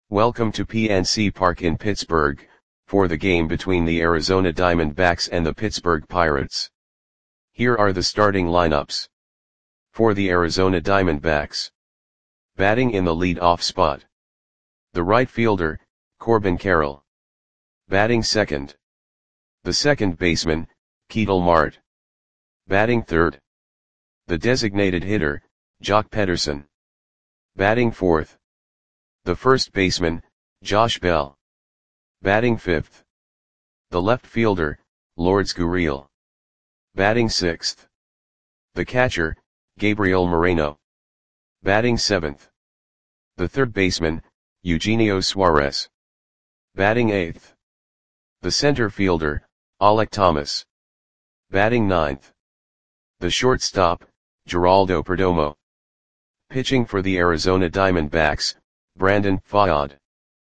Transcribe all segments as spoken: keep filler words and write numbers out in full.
Welcome to P N C Park in Pittsburgh, for the game between the Arizona Diamondbacks and the Pittsburgh Pirates. Here are the starting lineups. For the Arizona Diamondbacks. Batting in the lead-off spot. The right fielder, Corbin Carroll. Batting second. The second baseman, Ketel Marte. Batting third. The designated hitter, Joc Pederson. Batting fourth. The first baseman, Josh Bell. Batting fifth. The left fielder, Lourdes Gurriel. Batting sixth. The catcher, Gabriel Moreno. Batting seventh. The third baseman, Eugenio Suarez. Batting eighth. The center fielder, Alek Thomas. Batting ninth. The shortstop, Geraldo Perdomo. Pitching for the Arizona Diamondbacks, Brandon Pfaadt.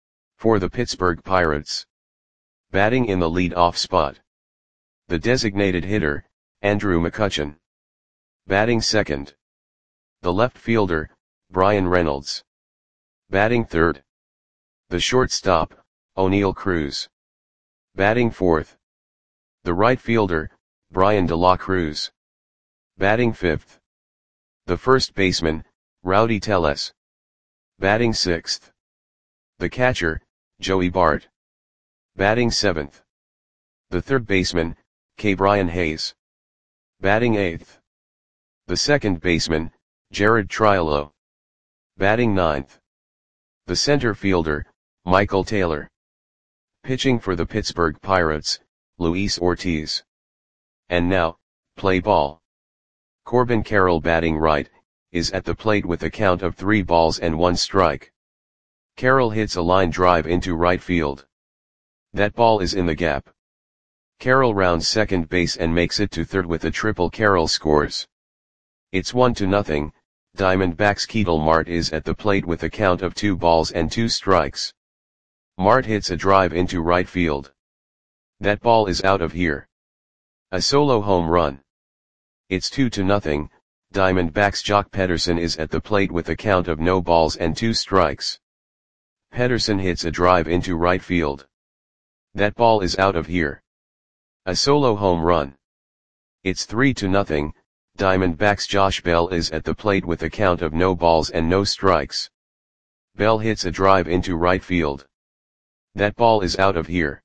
For the Pittsburgh Pirates. Batting in the lead-off spot. The designated hitter, Andrew McCutchen. Batting second. The left fielder, Bryan Reynolds. Batting third. The shortstop, Oneil Cruz. Batting fourth. The right fielder, Bryan De La Cruz. Batting fifth. The first baseman, Rowdy Tellez. Batting sixth. The catcher, Joey Bart. Batting seventh. The third baseman, Ke'Bryan Hayes. Batting eighth. The second baseman, Jared Triolo. Batting ninth. The center fielder, Michael Taylor. Pitching for the Pittsburgh Pirates, Luis Ortiz. And now, play ball. Corbin Carroll batting right, is at the plate with a count of three balls and one strike. Carroll hits a line drive into right field. That ball is in the gap. Carroll rounds second base and makes it to third with a triple. Carroll scores. It's one to nothing, Diamondbacks. Ketel Marte is at the plate with a count of two balls and two strikes. Marte hits a drive into right field. That ball is out of here. A solo home run. It's two to nothing, Diamondbacks. Joc Pederson is at the plate with a count of no balls and two strikes. Pederson hits a drive into right field. That ball is out of here. A solo home run. It's three to nothing, Diamondbacks. Josh Bell is at the plate with a count of no balls and no strikes. Bell hits a drive into right field. That ball is out of here.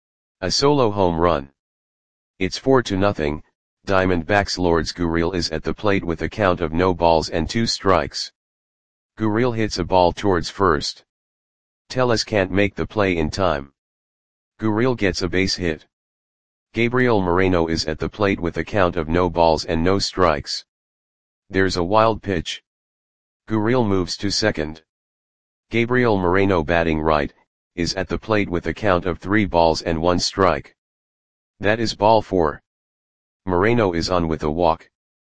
A solo home run. It's four to nothing, Diamondbacks. Lourdes Gurriel is at the plate with a count of no balls and two strikes. Gurriel hits a ball towards first. Tellez can't make the play in time. Gurriel gets a base hit. Gabriel Moreno is at the plate with a count of no balls and no strikes. There's a wild pitch. Gurriel moves to second. Gabriel Moreno batting right, is at the plate with a count of three balls and one strike. That is ball four. Moreno is on with a walk.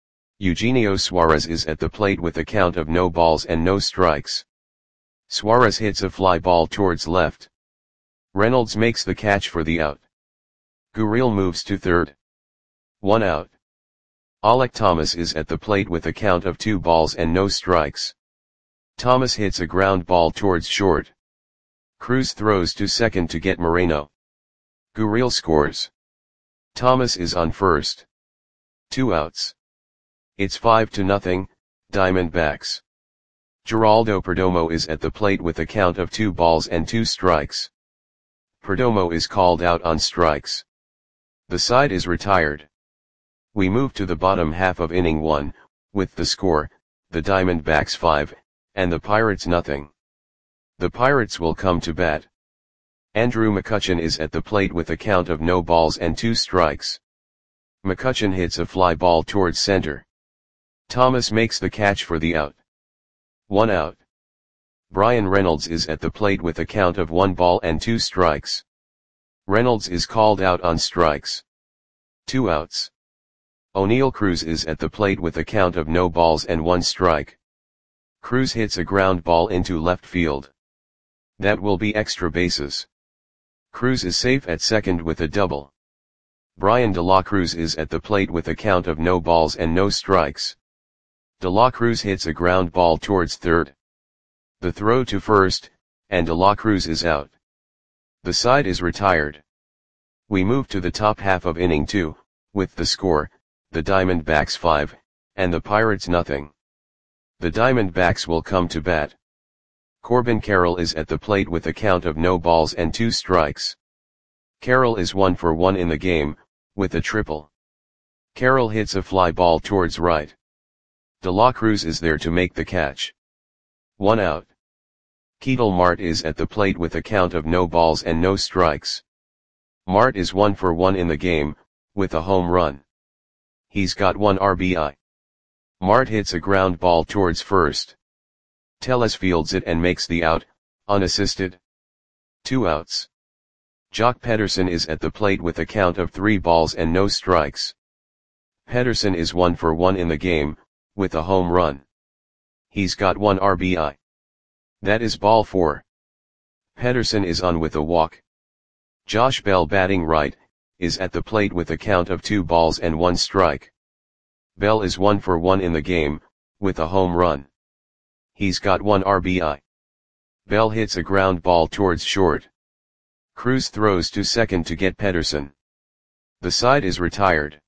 Eugenio Suarez is at the plate with a count of no balls and no strikes. Suarez hits a fly ball towards left. Reynolds makes the catch for the out. Gurriel moves to third. One out. Alek Thomas is at the plate with a count of two balls and no strikes. Thomas hits a ground ball towards short. Cruz throws to second to get Moreno. Gurriel scores. Thomas is on first. Two outs. It's five to nothing, Diamondbacks. Geraldo Perdomo is at the plate with a count of two balls and two strikes. Perdomo is called out on strikes. The side is retired. We move to the bottom half of inning one, with the score, the Diamondbacks five, and the Pirates nothing. The Pirates will come to bat. Andrew McCutchen is at the plate with a count of no balls and two strikes. McCutchen hits a fly ball towards center. Thomas makes the catch for the out. One out. Bryan Reynolds is at the plate with a count of one ball and two strikes. Reynolds is called out on strikes. Two outs. Oneil Cruz is at the plate with a count of no balls and one strike. Cruz hits a ground ball into left field. That will be extra bases. Cruz is safe at second with a double. Bryan De La Cruz is at the plate with a count of no balls and no strikes. De La Cruz hits a ground ball towards third. The throw to first, and De La Cruz is out. The side is retired. We move to the top half of inning two, with the score, the Diamondbacks five, and the Pirates nothing. The Diamondbacks will come to bat. Corbin Carroll is at the plate with a count of no balls and two strikes. Carroll is one for one in the game, with a triple. Carroll hits a fly ball towards right. De La Cruz is there to make the catch. One out. Ketel Marte is at the plate with a count of no balls and no strikes. Marte is one for one in the game, with a home run. He's got one R B I. Marte hits a ground ball towards first. Tellez fields it and makes the out, unassisted. Two outs. Joc Pederson is at the plate with a count of three balls and no strikes. Pederson is one for one in the game, with a home run. He's got one R B I. That is ball four. Pederson is on with a walk. Josh Bell, batting right, is at the plate with a count of two balls and one strike. Bell is one for one in the game, with a home run. He's got one R B I. Bell hits a ground ball towards short. Cruz throws to second to get Pederson. The side is retired.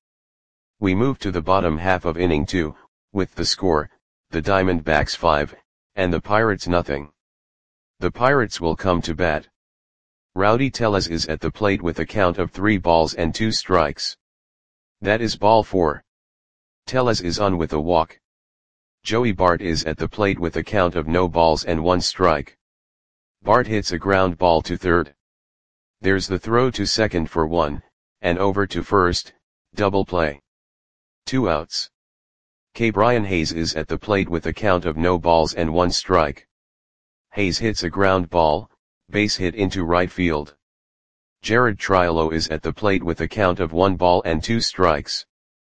We move to the bottom half of inning two, with the score, the Diamondbacks five, and the Pirates nothing. The Pirates will come to bat. Rowdy Tellez is at the plate with a count of three balls and two strikes. That is ball four. Tellez is on with a walk. Joey Bart is at the plate with a count of no balls and one strike. Bart hits a ground ball to third. There's the throw to second for one, and over to first, double play. Two outs. Ke'Bryan Hayes is at the plate with a count of no balls and one strike. Hayes hits a ground ball, base hit into right field. Jared Triolo is at the plate with a count of one ball and two strikes.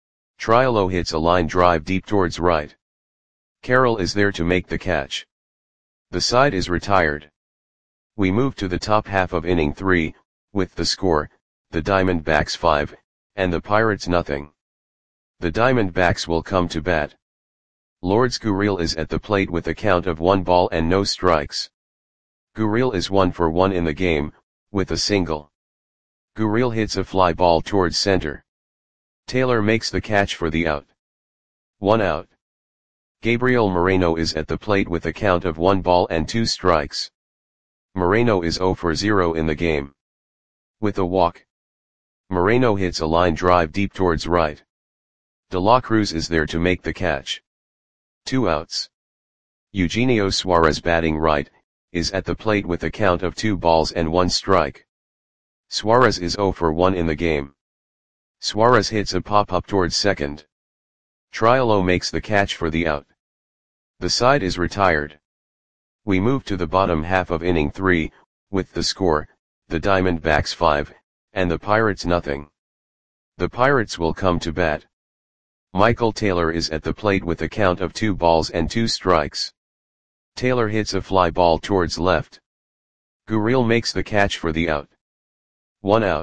Triolo hits a line drive deep towards right. Carroll is there to make the catch. The side is retired. We move to the top half of inning three, with the score, the Diamondbacks five, and the Pirates nothing. The Diamondbacks will come to bat. Lourdes Gurriel is at the plate with a count of one ball and no strikes. Gurriel is one for one in the game, with a single. Gurriel hits a fly ball towards center. Taylor makes the catch for the out. One out. Gabriel Moreno is at the plate with a count of one ball and two strikes. Moreno is zero for zero in the game. With a walk. Moreno hits a line drive deep towards right. De La Cruz is there to make the catch. Two outs. Eugenio Suarez, batting right, is at the plate with a count of two balls and one strike. Suarez is zero for one in the game. Suarez hits a pop-up towards second. Triolo makes the catch for the out. The side is retired. We move to the bottom half of inning three, with the score, the Diamondbacks five, and the Pirates nothing. The Pirates will come to bat. Michael Taylor is at the plate with a count of two balls and two strikes. Taylor hits a fly ball towards left. Gurriel makes the catch for the out. One out.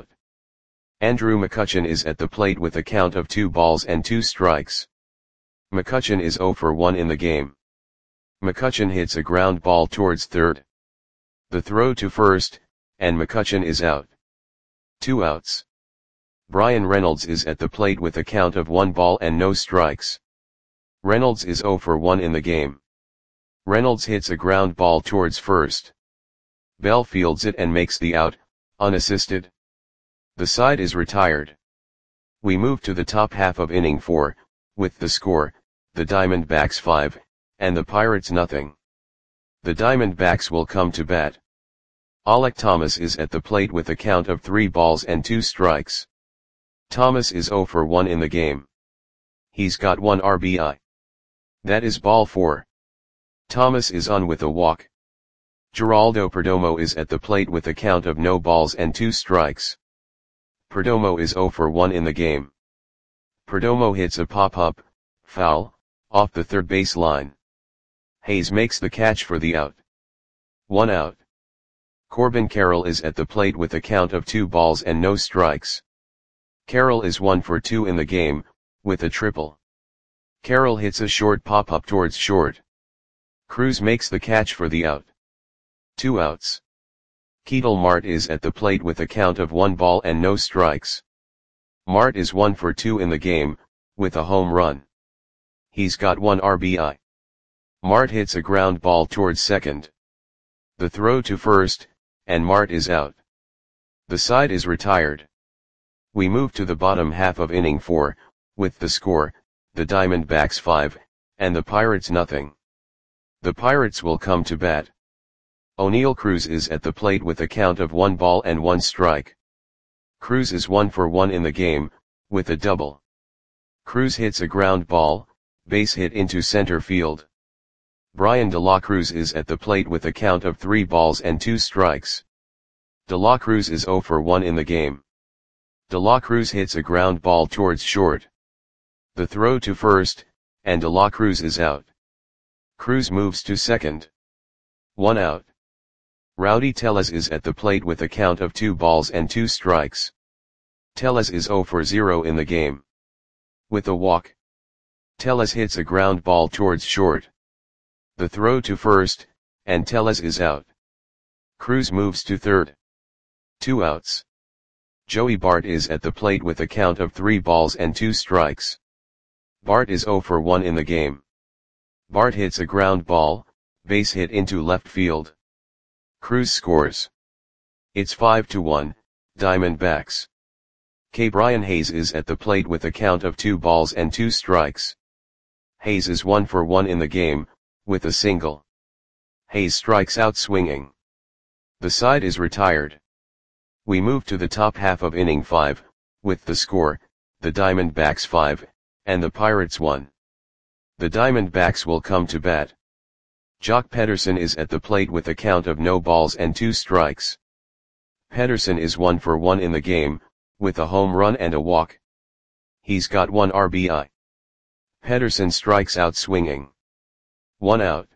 Andrew McCutchen is at the plate with a count of two balls and two strikes. McCutchen is zero for one in the game. McCutchen hits a ground ball towards third. The throw to first, and McCutchen is out. Two outs. Bryan Reynolds is at the plate with a count of one ball and no strikes. Reynolds is zero for one in the game. Reynolds hits a ground ball towards first. Bell fields it and makes the out, unassisted. The side is retired. We move to the top half of inning four, with the score, the Diamondbacks five, and the Pirates nothing. The Diamondbacks will come to bat. Alek Thomas is at the plate with a count of three balls and two strikes. Thomas is zero for one in the game. He's got one R B I. That is ball four. Thomas is on with a walk. Geraldo Perdomo is at the plate with a count of no balls and two strikes. Perdomo is zero for one in the game. Perdomo hits a pop-up, foul, off the third base line. Hayes makes the catch for the out. One out. Corbin Carroll is at the plate with a count of two balls and no strikes. Carroll is one for two in the game, with a triple. Carroll hits a short pop-up towards short. Cruz makes the catch for the out. Two outs. Ketel Marte is at the plate with a count of one ball and no strikes. Marte is one for two in the game, with a home run. He's got one R B I. Marte hits a ground ball towards second. The throw to first, and Marte is out. The side is retired. We move to the bottom half of inning four, with the score, the Diamondbacks five, and the Pirates nothing. The Pirates will come to bat. Oneil Cruz is at the plate with a count of one ball and one strike. Cruz is one for one in the game, with a double. Cruz hits a ground ball, base hit into center field. Bryan De La Cruz is at the plate with a count of three balls and two strikes. De La Cruz is zero for one in the game. De La Cruz hits a ground ball towards short. The throw to first, and De La Cruz is out. Cruz moves to second. One out. Rowdy Tellez is at the plate with a count of two balls and two strikes. Tellez is zero for zero in the game. With a walk. Tellez hits a ground ball towards short. The throw to first, and Tellez is out. Cruz moves to third. Two outs. Joey Bart is at the plate with a count of three balls and two strikes. Bart is zero for one in the game. Bart hits a ground ball, base hit into left field. Cruz scores. It's five to one, Diamondbacks. Ke'Bryan Hayes is at the plate with a count of two balls and two strikes. Hayes is one for one in the game, with a single. Hayes strikes out swinging. The side is retired. We move to the top half of inning five, with the score, the Diamondbacks five, and the Pirates one. The Diamondbacks will come to bat. Jock Pederson is at the plate with a count of no balls and two strikes. Pederson is one for one in the game, with a home run and a walk. He's got one R B I. Pederson strikes out swinging. One out.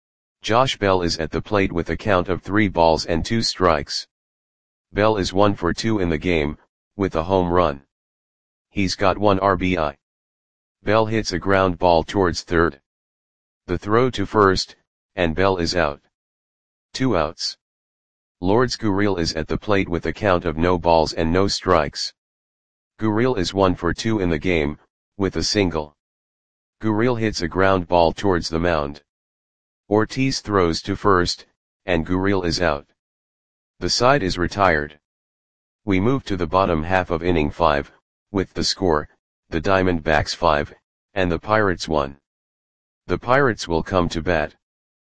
Josh Bell is at the plate with a count of three balls and two strikes. Bell is one for two in the game, with a home run. He's got one R B I. Bell hits a ground ball towards third. The throw to first, and Bell is out. Two outs. Lourdes Gurriel is at the plate with a count of no balls and no strikes. Gurriel is one for two in the game, with a single. Gurriel hits a ground ball towards the mound. Ortiz throws to first, and Gurriel is out. The side is retired. We move to the bottom half of inning five, with the score, the Diamondbacks five, and the Pirates one. The Pirates will come to bat.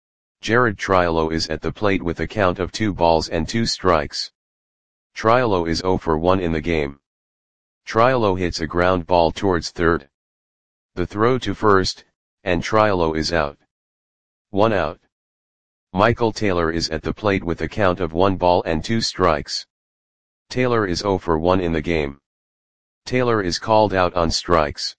Jared Triolo is at the plate with a count of two balls and two strikes. Triolo is zero for one in the game. Triolo hits a ground ball towards third. The throw to first, and Triolo is out. One out. Michael Taylor is at the plate with a count of one ball and two strikes. Taylor is zero for one in the game. Taylor is called out on strikes.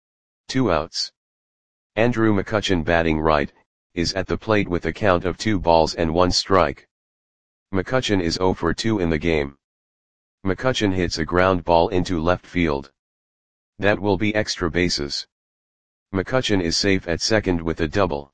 Two outs. Andrew McCutchen, batting right, is at the plate with a count of two balls and one strike. McCutchen is zero for two in the game. McCutchen hits a ground ball into left field. That will be extra bases. McCutchen is safe at second with a double.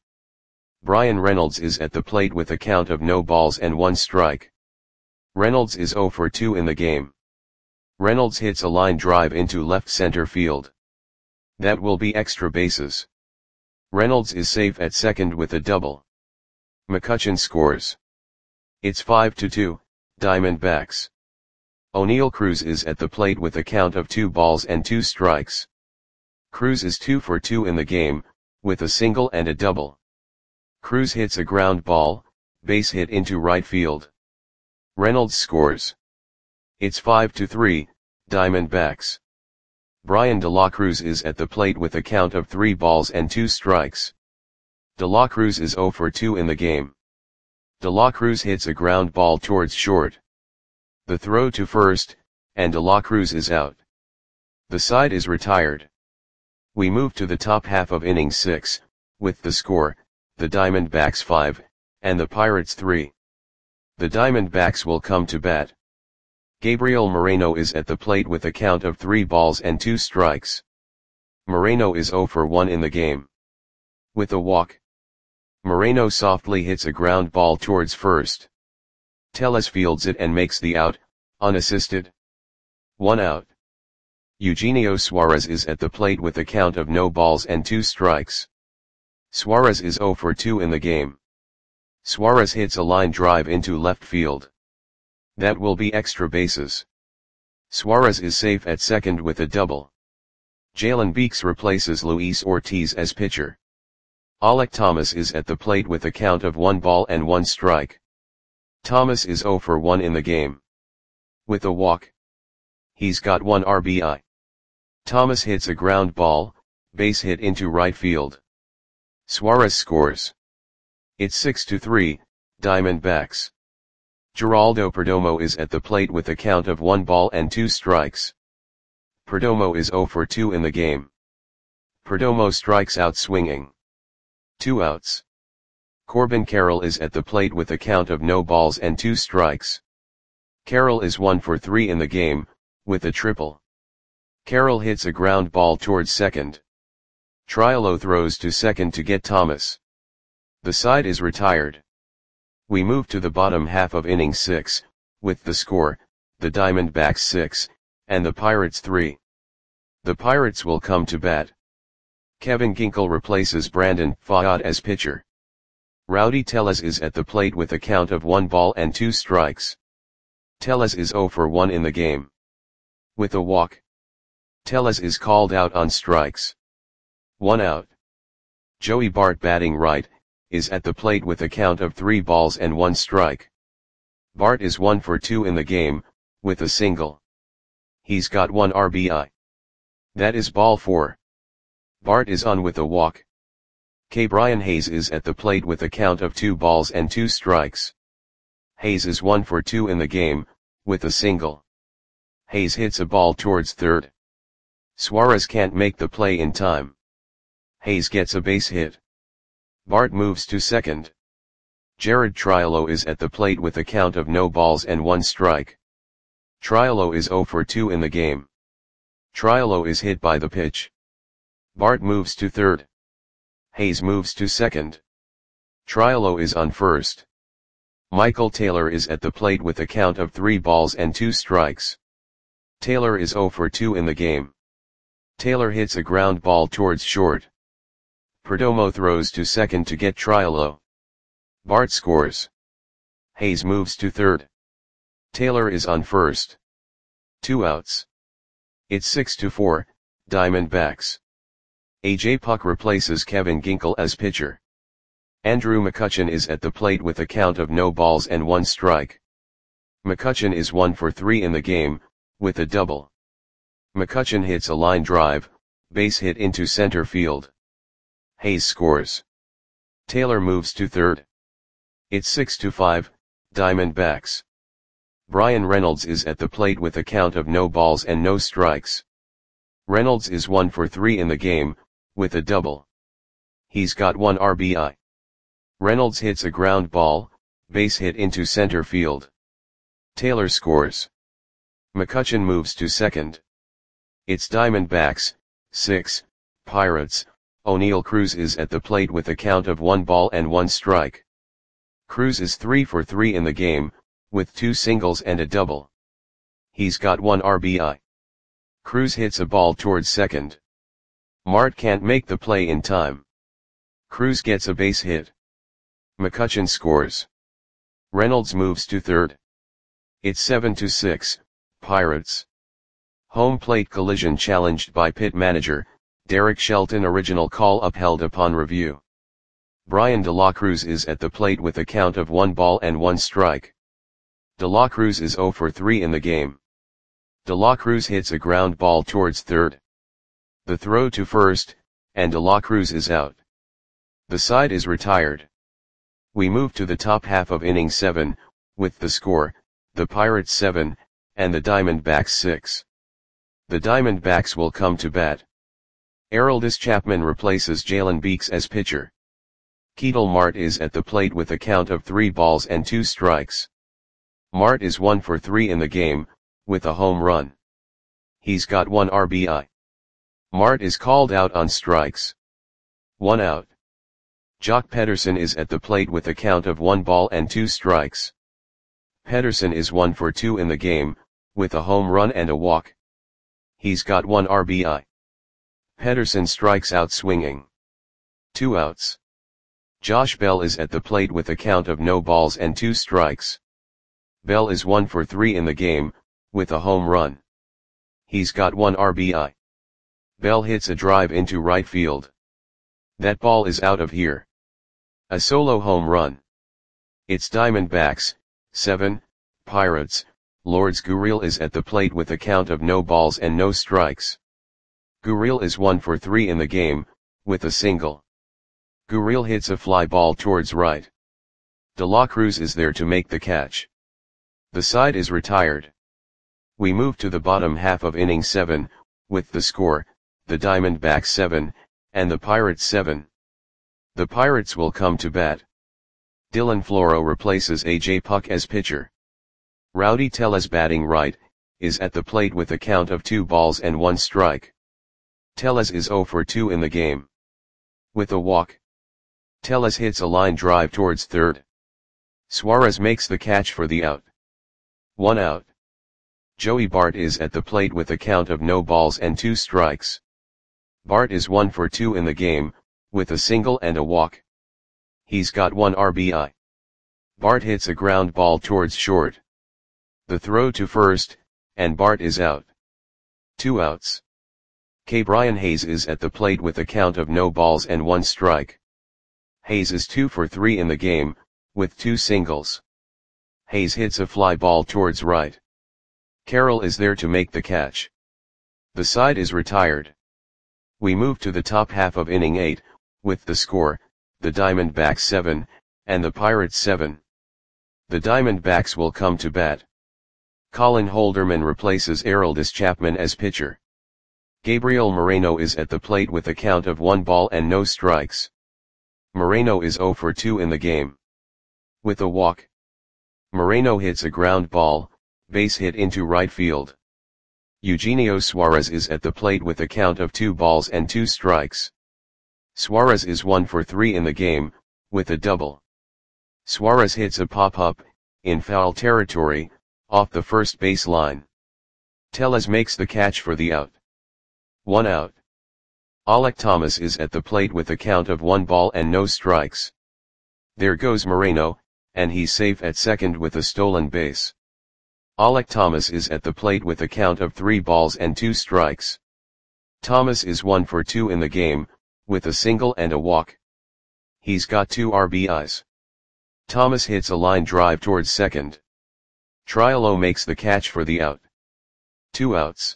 Bryan Reynolds is at the plate with a count of no balls and one strike. Reynolds is zero for two in the game. Reynolds hits a line drive into left center field. That will be extra bases. Reynolds is safe at second with a double. McCutchen scores. It's five to two, Diamondbacks. Oneil Cruz is at the plate with a count of two balls and two strikes. Cruz is two for two in the game, with a single and a double. Cruz hits a ground ball, base hit into right field. Reynolds scores. It's five to three, Diamondbacks. Bryan De La Cruz is at the plate with a count of three balls and two strikes. De La Cruz is zero for two in the game. De La Cruz hits a ground ball towards short. The throw to first, and De La Cruz is out. The side is retired. We move to the top half of inning six, with the score, the Diamondbacks five, and the Pirates three. The Diamondbacks will come to bat. Gabriel Moreno is at the plate with a count of three balls and two strikes. Moreno is zero for one in the game. With a walk. Moreno softly hits a ground ball towards first. Tellez fields it and makes the out, unassisted. One out. Eugenio Suarez is at the plate with a count of no balls and two strikes. Suarez is zero for two in the game. Suarez hits a line drive into left field. That will be extra bases. Suarez is safe at second with a double. Jalen Beeks replaces Luis Ortiz as pitcher. Alek Thomas is at the plate with a count of one ball and one strike. Thomas is zero for one in the game. With a walk. He's got one R B I. Thomas hits a ground ball, base hit into right field. Suarez scores. It's six to three, Diamondbacks. Geraldo Perdomo is at the plate with a count of one ball and two strikes. Perdomo is zero for two in the game. Perdomo strikes out swinging. Two outs. Corbin Carroll is at the plate with a count of no balls and two strikes. Carroll is one for three in the game, with a triple. Carroll hits a ground ball towards second. Triolo throws to second to get Thomas. The side is retired. We move to the bottom half of inning six, with the score, the Diamondbacks six, and the Pirates three. The Pirates will come to bat. Kevin Ginkel replaces Brandon Pfaadt as pitcher. Rowdy Tellez is at the plate with a count of one ball and two strikes. Tellez is zero for one in the game. With a walk. Tellez is called out on strikes. One out. Joey Bart, batting right, is at the plate with a count of three balls and one strike. Bart is one for two in the game, with a single. He's got one R B I. That is ball four. Bart is on with a walk. K. Brian Hayes is at the plate with a count of two balls and two strikes. Hayes is one for two in the game, with a single. Hayes hits a ball towards third. Suarez can't make the play in time. Hayes gets a base hit. Bart moves to second. Jared Triolo is at the plate with a count of no balls and one strike. Triolo is zero for two in the game. Triolo is hit by the pitch. Bart moves to third. Hayes moves to second. Triolo is on first. Michael Taylor is at the plate with a count of three balls and two strikes. Taylor is zero for two in the game. Taylor hits a ground ball towards short. Perdomo throws to second to get Triolo. Bart scores. Hayes moves to third. Taylor is on first. Two outs. It's six to four, Diamondbacks. A J Puck replaces Kevin Ginkel as pitcher. Andrew McCutchen is at the plate with a count of no balls and one strike. McCutchen is one for three in the game, with a double. McCutchen hits a line drive, base hit into center field. Hayes scores. Taylor moves to third. It's six to five, Diamondbacks. Brian Reynolds is at the plate with a count of no balls and no strikes. Reynolds is one for three in the game, with a double. He's got one R B I. Reynolds hits a ground ball, base hit into center field. Taylor scores. McCutchen moves to second. It's Diamondbacks, six, Pirates. O'Neal Cruz is at the plate with a count of one ball and one strike. Cruz is three for three in the game, with two singles and a double. He's got one R B I. Cruz hits a ball towards second. Mart can't make the play in time. Cruz gets a base hit. McCutchen scores. Reynolds moves to third. It's seven to six, Pirates. Home plate collision challenged by pit manager, Derek Shelton. Original call upheld upon review. Brian De La Cruz is at the plate with a count of one ball and one strike. De La Cruz is zero for three in the game. De La Cruz hits a ground ball towards third. The throw to first, and De La Cruz is out. The side is retired. We move to the top half of inning seven, with the score, the Pirates seven, and the Diamondbacks six. The Diamondbacks will come to bat. Aroldis Chapman replaces Jalen Beeks as pitcher. Ketel Marte is at the plate with a count of three balls and two strikes. Marte is one for three in the game, with a home run. He's got one R B I. Marte is called out on strikes. One out. Jock Pederson is at the plate with a count of one ball and two strikes. Pedersen is one for two in the game, with a home run and a walk. He's got one R B I. Pedersen strikes out swinging. Two outs. Josh Bell is at the plate with a count of no balls and two strikes. Bell is one for three in the game, with a home run. He's got one R B I. Bell hits a drive into right field. That ball is out of here. A solo home run. It's Diamondbacks, seven, Pirates, Lourdes Gurriel is at the plate with a count of no balls and no strikes. Gurriel is one for three in the game, with a single. Gurriel hits a fly ball towards right. De La Cruz is there to make the catch. The side is retired. We move to the bottom half of inning seven, with the score, the Diamondbacks seven, and the Pirates seven. The Pirates will come to bat. Dylan Floro replaces A J Puk as pitcher. Rowdy Tellez batting right, is at the plate with a count of two balls and one strike. Tellez is zero for two in the game. With a walk. Tellez hits a line drive towards third. Suarez makes the catch for the out. One out. Joey Bart is at the plate with a count of no balls and two strikes. Bart is one for two in the game, with a single and a walk. He's got one R B I. Bart hits a ground ball towards short. The throw to first, and Bart is out. Two outs. K. Brian Hayes is at the plate with a count of no balls and one strike. Hayes is two for three in the game, with two singles. Hayes hits a fly ball towards right. Carroll is there to make the catch. The side is retired. We move to the top half of inning eight, with the score, the Diamondbacks seven, and the Pirates seven. The Diamondbacks will come to bat. Colin Holderman replaces Aroldis Chapman as pitcher. Gabriel Moreno is at the plate with a count of one ball and no strikes. Moreno is zero for two in the game. With a walk. Moreno hits a ground ball, base hit into right field. Eugenio Suarez is at the plate with a count of two balls and two strikes. Suarez is one for three in the game, with a double. Suarez hits a pop-up, in foul territory, off the first base line. Tellez makes the catch for the out. One out. Alek Thomas is at the plate with a count of one ball and no strikes. There goes Moreno, and he's safe at second with a stolen base. Alek Thomas is at the plate with a count of three balls and two strikes. Thomas is one for two in the game, with a single and a walk. He's got two R B Is. Thomas hits a line drive towards second. Triolo makes the catch for the out. Two outs.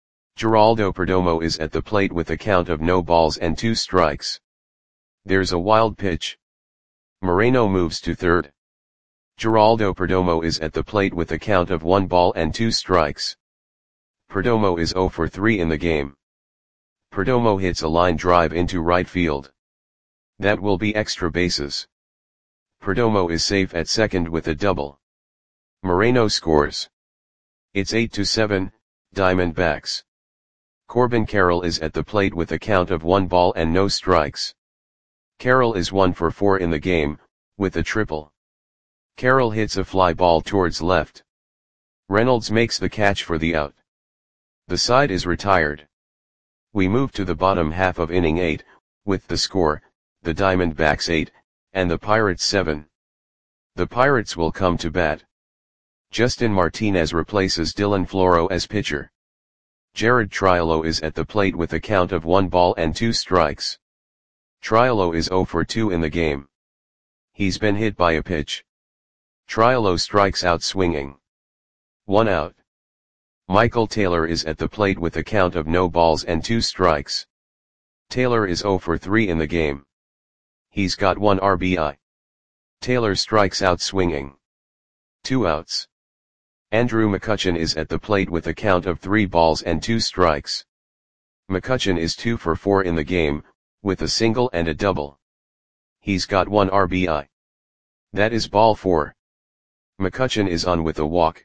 Geraldo Perdomo is at the plate with a count of no balls and two strikes. There's a wild pitch. Moreno moves to third. Geraldo Perdomo is at the plate with a count of one ball and two strikes. Perdomo is zero for three in the game. Perdomo hits a line drive into right field. That will be extra bases. Perdomo is safe at second with a double. Moreno scores. It's eight to seven, Diamondbacks. Corbin Carroll is at the plate with a count of one ball and no strikes. Carroll is one for four in the game, with a triple. Carroll hits a fly ball towards left. Reynolds makes the catch for the out. The side is retired. We move to the bottom half of inning eight, with the score, the Diamondbacks eight, and the Pirates seven. The Pirates will come to bat. Justin Martinez replaces Dylan Floro as pitcher. Jared Triolo is at the plate with a count of one ball and two strikes. Triolo is zero for two in the game. He's been hit by a pitch. Triolo strikes out swinging. One out. Michael Taylor is at the plate with a count of no balls and two strikes. Taylor is zero for three in the game. He's got one R B I. Taylor strikes out swinging. Two outs. Andrew McCutchen is at the plate with a count of three balls and two strikes. McCutchen is two for four in the game, with a single and a double. He's got one R B I. That is ball four. McCutchen is on with a walk.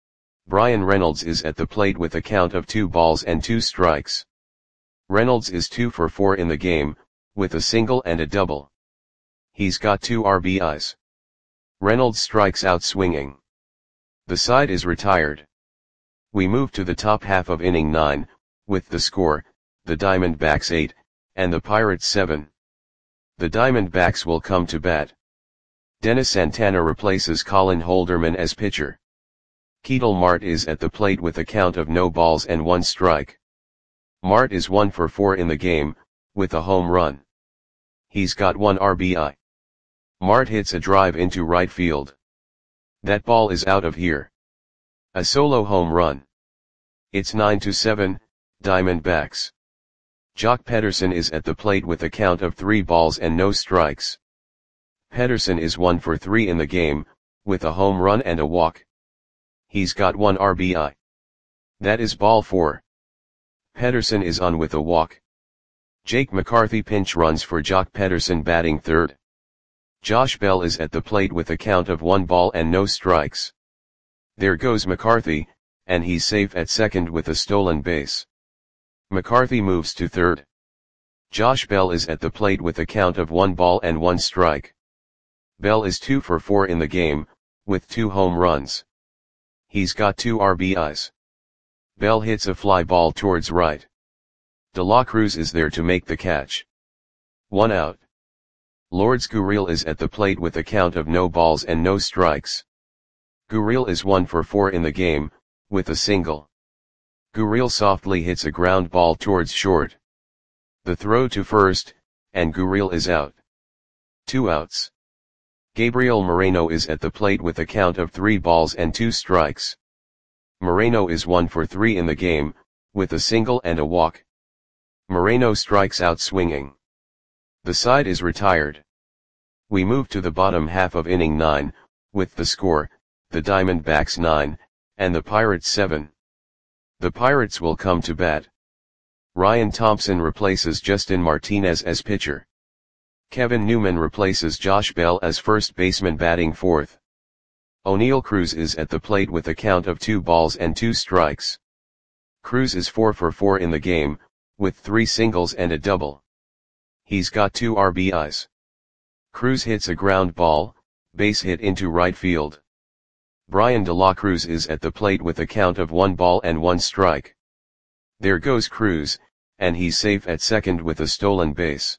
Brian Reynolds is at the plate with a count of two balls and two strikes. Reynolds is two for four in the game, with a single and a double. He's got two R B Is. Reynolds strikes out swinging. The side is retired. We move to the top half of inning nine, with the score, the Diamondbacks eight, and the Pirates seven. The Diamondbacks will come to bat. Dennis Santana replaces Colin Holderman as pitcher. Ketel Marte is at the plate with a count of no balls and one strike. Marte is one for four in the game, with a home run. He's got one R B I. Marte hits a drive into right field. That ball is out of here. A solo home run. It's nine to seven, Diamondbacks. Jock Pederson is at the plate with a count of three balls and no strikes. Pederson is one for three in the game, with a home run and a walk. He's got one R B I. That is ball four. Pederson is on with a walk. Jake McCarthy pinch runs for Jock Pederson batting third. Josh Bell is at the plate with a count of one ball and no strikes. There goes McCarthy, and he's safe at second with a stolen base. McCarthy moves to third. Josh Bell is at the plate with a count of one ball and one strike. Bell is two for four in the game, with two home runs. He's got two R B Is. Bell hits a fly ball towards right. De La Cruz is there to make the catch. One out. Lourdes Gurriel is at the plate with a count of no balls and no strikes. Gurriel is one for four in the game, with a single. Gurriel softly hits a ground ball towards short. The throw to first, and Gurriel is out. Two outs. Gabriel Moreno is at the plate with a count of three balls and two strikes. Moreno is one for three in the game, with a single and a walk. Moreno strikes out swinging. The side is retired. We move to the bottom half of inning nine, with the score, the Diamondbacks nine, and the Pirates seven. The Pirates will come to bat. Ryan Thompson replaces Justin Martinez as pitcher. Kevin Newman replaces Josh Bell as first baseman batting fourth. O'Neal Cruz is at the plate with a count of two balls and two strikes. Cruz is four for four in the game, with three singles and a double. He's got two R B Is. Cruz hits a ground ball, base hit into right field. Brian De La Cruz is at the plate with a count of one ball and one strike. There goes Cruz, and he's safe at second with a stolen base.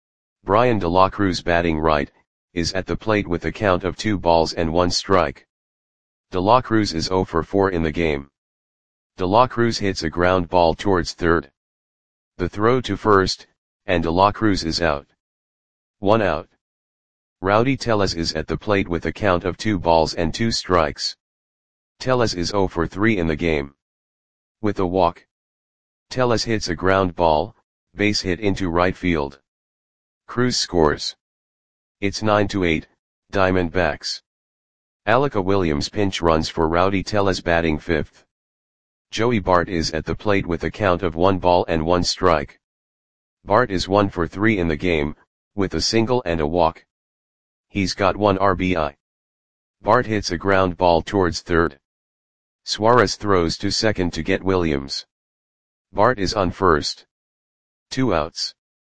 Brian De La Cruz batting right, is at the plate with a count of two balls and one strike. De La Cruz is zero for four in the game. De La Cruz hits a ground ball towards third. The throw to first, and De La Cruz is out. One out. Rowdy Tellez is at the plate with a count of two balls and two strikes. Tellez is zero for three in the game. With a walk. Tellez hits a ground ball, base hit into right field. Cruz scores. It's nine to eight, Diamondbacks. Alika Williams pinch runs for Rowdy Tellez batting fifth. Joey Bart is at the plate with a count of one ball and one strike. Bart is one for three in the game, with a single and a walk. He's got one R B I. Bart hits a ground ball towards third. Suarez throws to second to get Williams. Bart is on first. Two outs.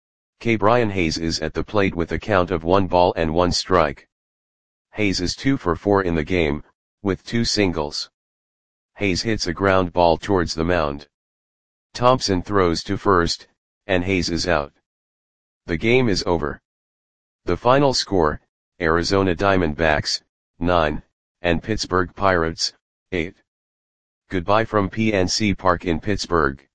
K. Brian Hayes is at the plate with a count of one ball and one strike. Hayes is two for four in the game, with two singles. Hayes hits a ground ball towards the mound. Thompson throws to first, and Hayes is out. The game is over. The final score, Arizona Diamondbacks, nine, and Pittsburgh Pirates, eight. Goodbye from P N C Park in Pittsburgh.